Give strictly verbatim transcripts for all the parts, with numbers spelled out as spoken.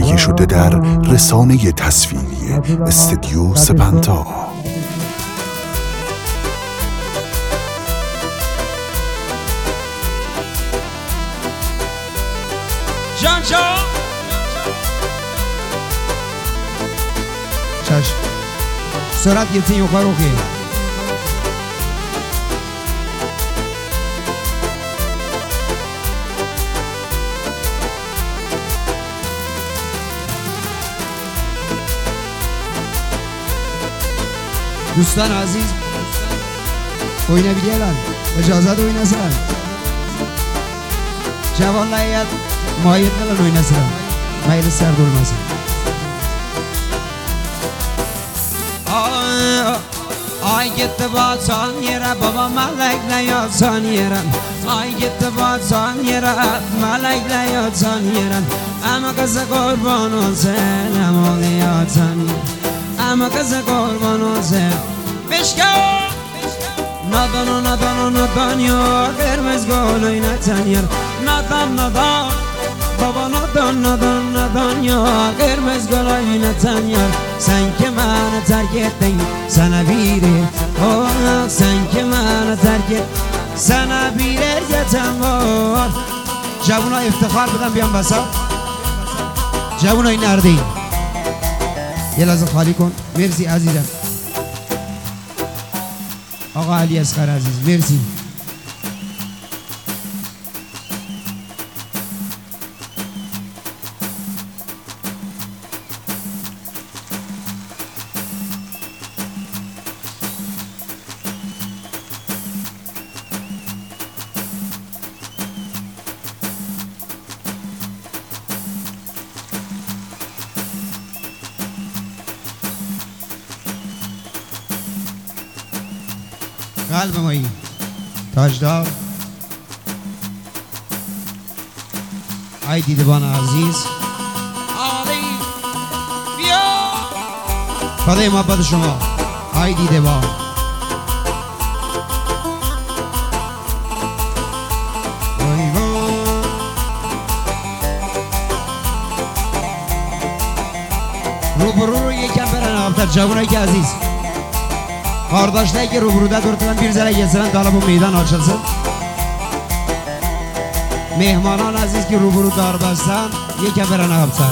تهیه شده در رسانه تصویری استدیو سپنتا. جان جان چشم سرعت گرتین یوکار اوکی دوستان عزیز oyuna biliyorlar. İcazat oynasın. Cavanla hayat muayyenlerle oynasın. Maylı sert olmasın. Ay gitti batan yere baba melekle yatsan yere. Ay gitti batan yere melekle yatsan yere. Ama kızı kurban olsun ama yatsan yere. Ama kızı kurban olsun. Beşka nadan o nadan o nadan ya vermez gol oynatan yer. Nadan nadan baba nadan nadan nadan ya vermez gol oynatan yer. Sen ki beni terk ettin sana biri. Oh sen ki beni terk et sana bir ergeten var. Cevuna iftihar beden bir an basa. Cevuna neredeyim? Yelazı khali kon. Mersi azizim. آقا علی اصغر عزیز مرسی. قلب مایی تاجدار ای دیدبان عزیز علی بیا فدای محبت شما ای دیدبان رو برو رو یکم برن آفتر جوانایی که عزیز Kardeşler ki ruburuda durtulan bir zere gelsin dala bu meydan açılsın. Mehmanan aziz ki ruburu darbastan yeke veren ağapsan.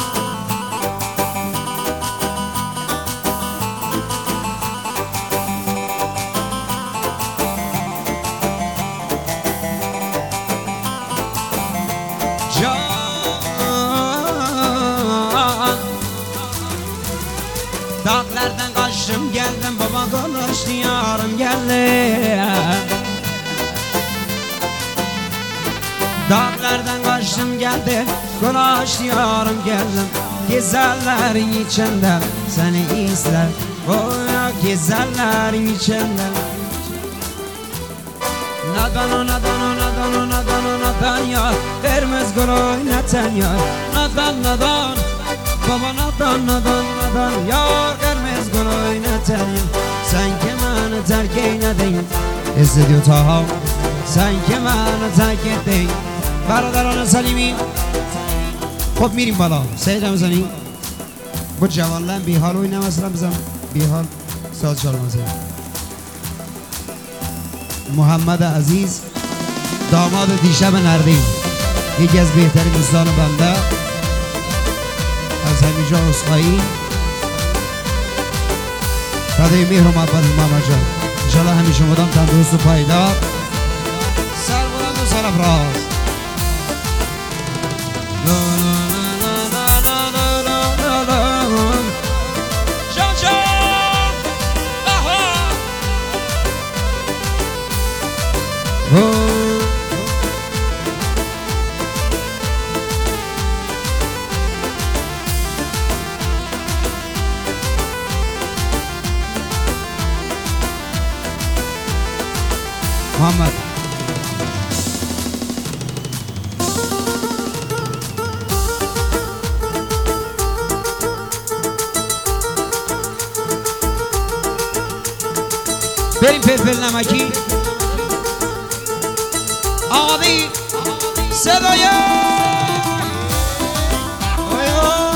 Dağlardan kaçtım geldim baba konuştu yarım geldim. Dağlardan kaçtım geldim konuştu yarım geldim. Güzellerin içinden seni izler. Oh güzellerin içinden. Nadan o nadan o nadan o nadan o nadan ya vermez gol oynatan ya. Nadan nadan baba nadan nadan nadan yar vermez gol oynatan. Sen ki beni terk eyledin İstediyor Taha. Sen ki beni terk ettin برادران سلیمی. خب میریم بالا سعید رمزانی bu cavanlar bir hal oynamasına bizim bir hal saz çalması. Muhammed Aziz damadı دیشب نردیم یکی از بهترین دوستان بنده از همیشه عذرخواهی فدای مهر و محبت محمد جان انشاءالله همیشه مدام تندرست و پایدار سر بلند و سرافراز. محمد بریم فلفل نمکی آقا صدای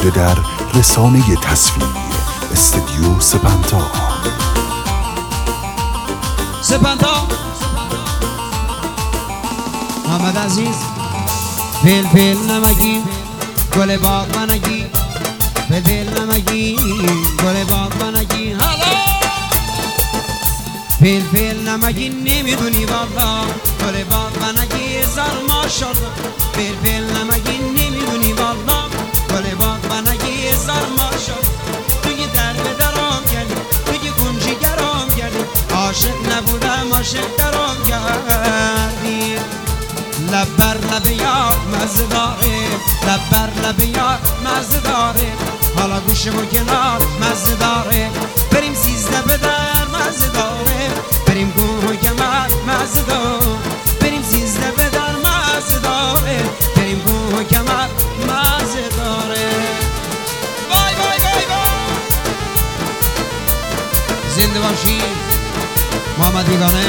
شده در رسانه تصویری استدیو سپنتا. سپنتا محمد عزیز فیل فیل نمکی گل باغ منگی فیل فیل نمکی گل باغ منگی هلا فیل فیل نمکی نمیدونی والا گل باغ منگی زار ماشالله فیل فیل نمکی نمیدونی والا گل باغ منگی زار ماشالله توی در به درام گلی توی کنجی گرام گلی عاشق نبودم عاشق درام گردی لب بر لب یار مزه داره لب بر لب یار مزه داره حالا گوشم و کنار مزه داره بریم سیزده به در مزه داره بریم گوه و کمر مزه داره بریم سیزده به در مزه داره بریم گوه و کمر مزه داره وای وای وای وای زنده باشی محمد بیگانه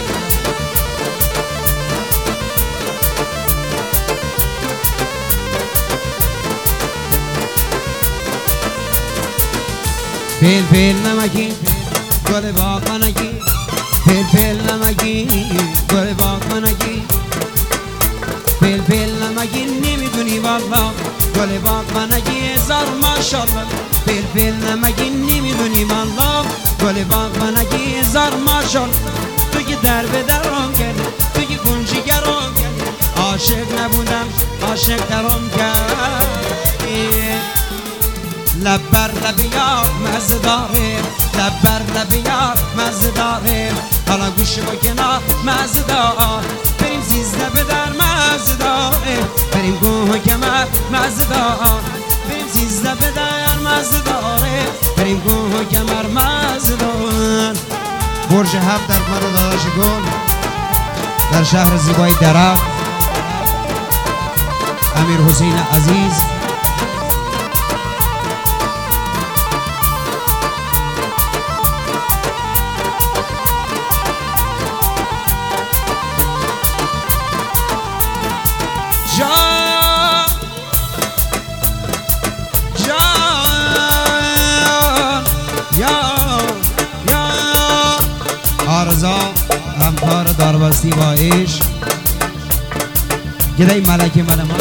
فیل فیل نمکی گل باغ منگی فیل فیل نمکی گل باغ منگی فیل فیل نمکی نمیدونی والا گل باغ منگی زار ماشالله فیل فیل نمکی نمیدونی والا گل باغ منگی زار ماشالله تو که در به درام کردی تو که کنجی گرام کردی عاشق نبودم عاشق درام کردی لب بر لب یار مزه داره لب بر لب یار مزه داره حالا گوش و کنار مزه داره بریم سیزده به در مزه داره بریم گوه و کمر مزه داره بریم سیزده به در مزه داره بریم گوه و کمر مزه داره برج هفت در مرو داداش گل در شهر زیبای درخت امیر حسین عزیز جان جان یا یا آرزا همکار داربستی با عشق گدای ملکه ملما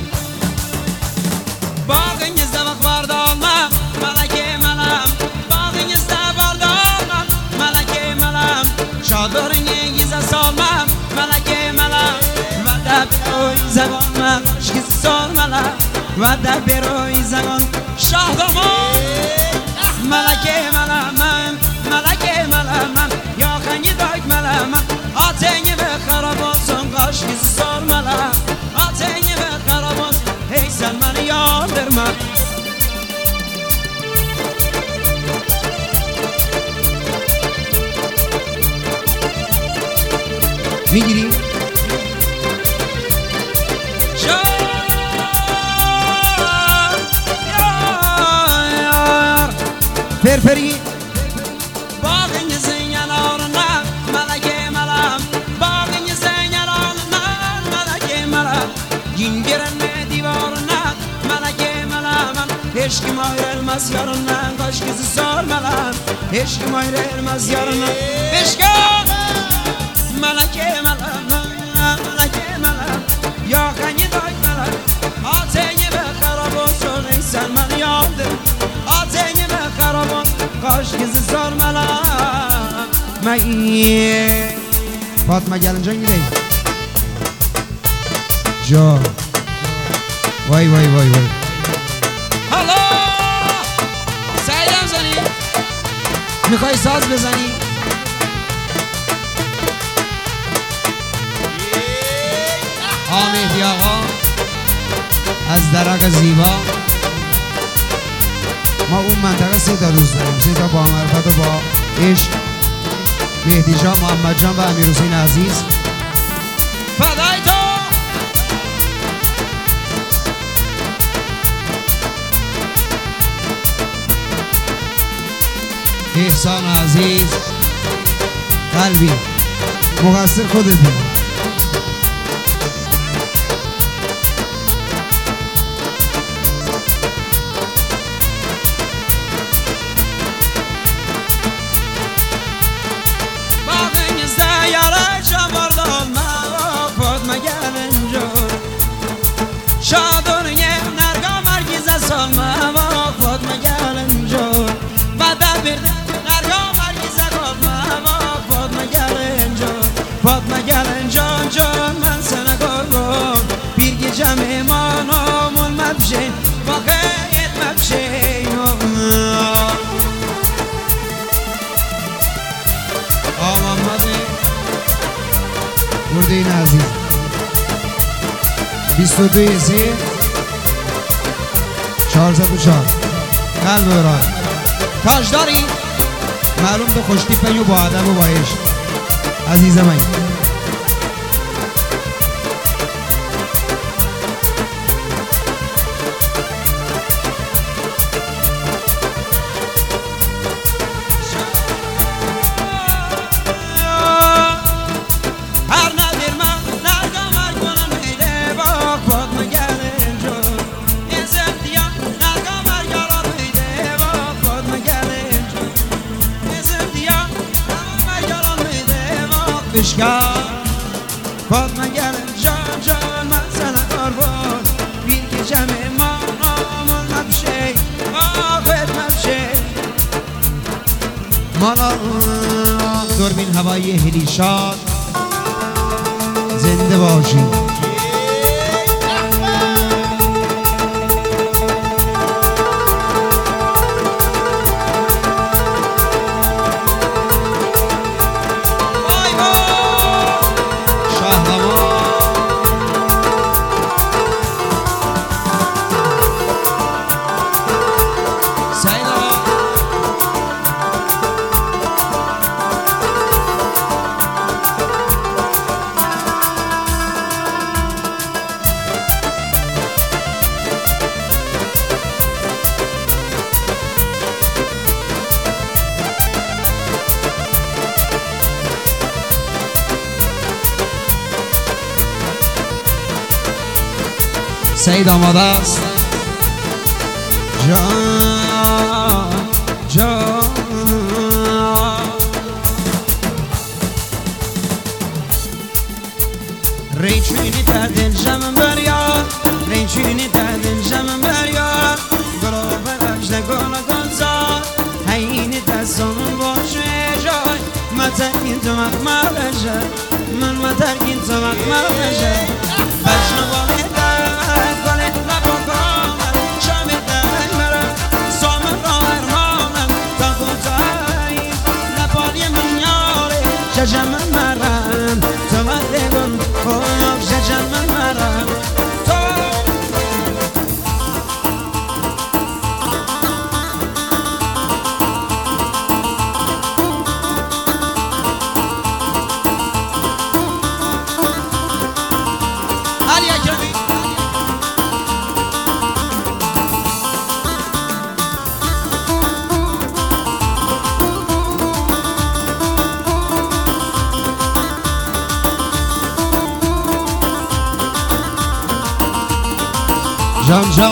باقی نزده وقت باردالم ملکه ملم باقی نزده باردالم ملکه ملم چادر نگیزه سالم ملکه ملم بروی زبان من عشق سال ملم و در بروی زبان شاه دامان ملکه ملم من ملکه ملم من یا خنگی دایک ملم من آتنگی به خرابانسون قاشق سال ملم آتنگی به خرابانس هیسن من یادر من میگیری؟ فرفری باقی زینارنا ملکه ملم باقی زینارنا ملکه ملم گینگرن دیوارنا ملکه ملم عشق مایر المسیارنا کاش کسی سال ملم عشق مایر المسیارنا عشق ملکه ملم ملکه ملم یا خنی دای ملم آتنی به خرابون سونیسن من یادم آتنی به خرابون کاش کسی سال ملم مایی فاطمه گلنجان گیری جا وای وای وای وای هلا سعیدم زنی میخوای ساز بزنی آمدی آقا از درق زیبا ما اون منطقه سه تا دوست داریم سه تا با معرفت و با عشق مهدی جان محمد جان و امیر حسین عزیز فدای تو احسان عزیز قلبی مقصر خودتی جان ما فاطمه گلن جان بعد برد نرگا مرگیز گفت ما فاطمه گلن جان فاطمه گلن جان جان من سنه گرم بیرگی جمع ما نامون مبشه واقعیت مبشه آمان مده مرده این عزیز بیست و دوی سی چهارصد و چهار قلب برای تاج داری معلوم تو خوشتی پیو با ادب و با عشق عزیز من فاطمه گلن جان جان من سنه قربان بیرگی جمع ما نامون مبشه آخر مبشه مالا دوربین هوایی هلیشاد زنده باشی سعید آماده است جان جان ریچونی تا دل جمع بریار ریچونی تا دل جمع بریار گلو برش نگل گنزار هینی تا سنون باشه جای مترگین تو مقمال جای من مترگین تو مقمال جای بشنو باید ججم مرم تو مدگون خوب ججم مرم تو علی اکرمی جان جان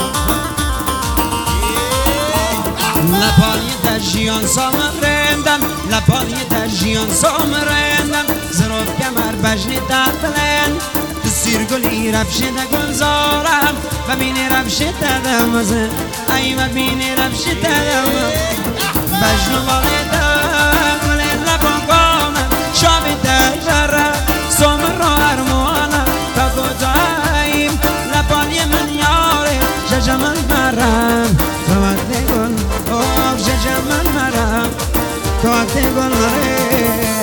لپای دجیان سامرندم لپای دجیان سامرندم زروف کمر بجنی دقلن تو سیرگلی رفشه دگنزارم و بینی رفشه ددمزن ای و بینی رفشه ددمزن بجنو بالی دقلن لپان قامم شابی دجرم سامر رو ارمانم تا کجاییم لپای من یاره ججمن مرم تو وقت گل اوه ججمن مرم تو وقت گل مره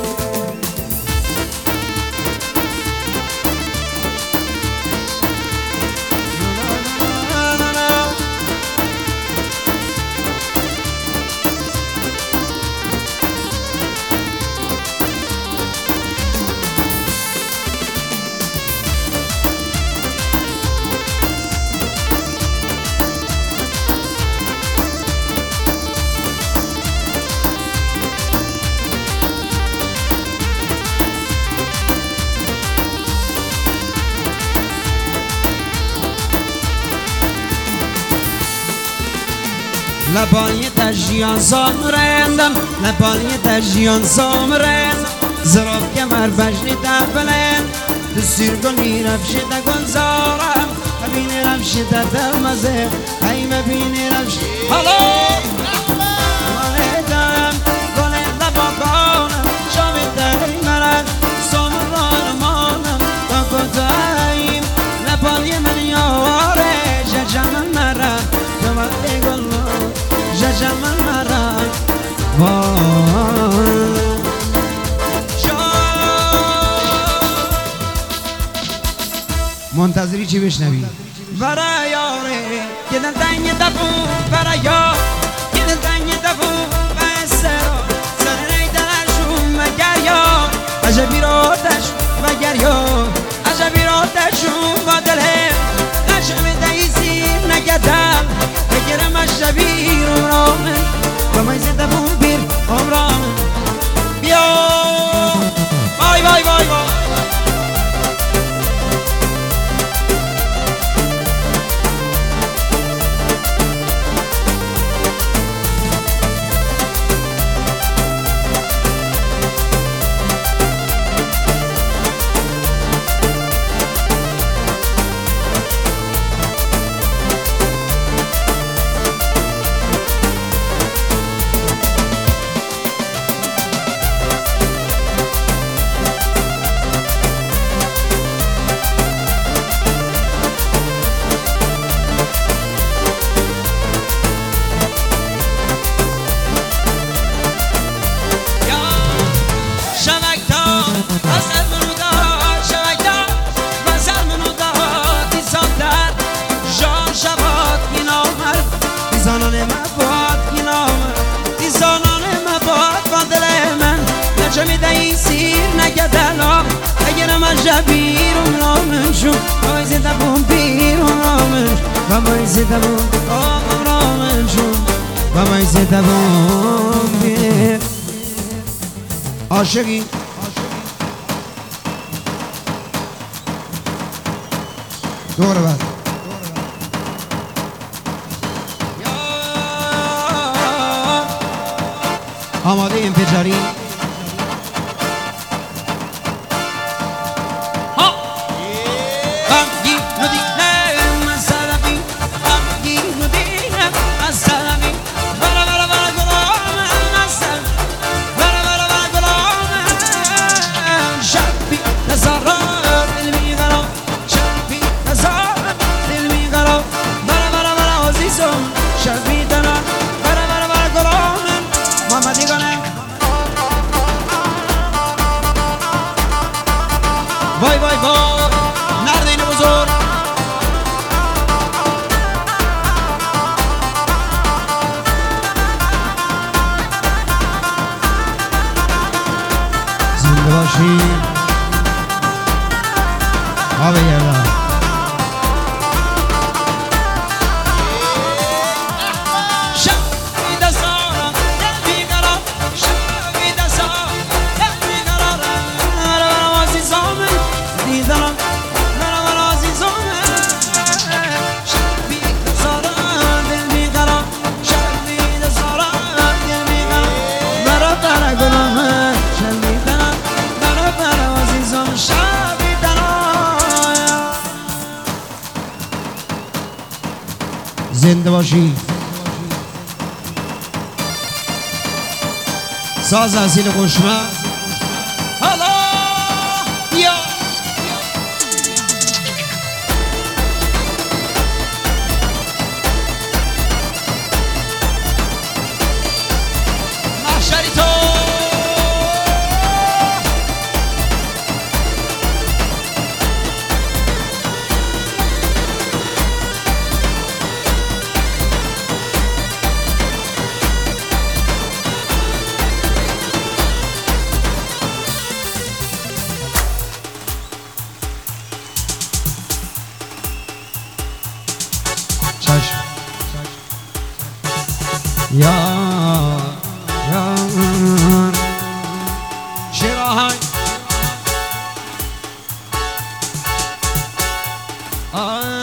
لبای تجیان سامرندم لبای تجیان سامرندم زراف کمر بجنی تبلن تو سیرگلی رفشه دگنزارم ببینی رمشی در ترمزه ای ببینی رمشی حالا مالیدم گل لباکانم شامیده مرد سامران مانم تا کتاییم لپالی من یاره ججمن مرد تو وقتی گل ججمن مرد منتظری چی بشنوی؟ برای یاره یه دل تنگ دفو برای یار یه دل تنگ دفو و استرا سر ری دلشون و گریان عجبی را دشون و گریان عجبی را دشون و دلهم عجب دیزیر نگدم بگرم عجبی رو رامن و مایز دفون بیر عمرامن بیا وای وای وای وای Jabirum Romanchu, pois é da bom pirum Romanchu, vamos é da bom Romanchu, vamos é da bom pir. Aşık. Doğru bak. Amadeyim Pecari. Vay vay vay, nerede yine bu zor? Zindebaşı abi yerler. زنده باشی ساز اصیل قشمه حالا یا محشری تو Ya ya Şirahay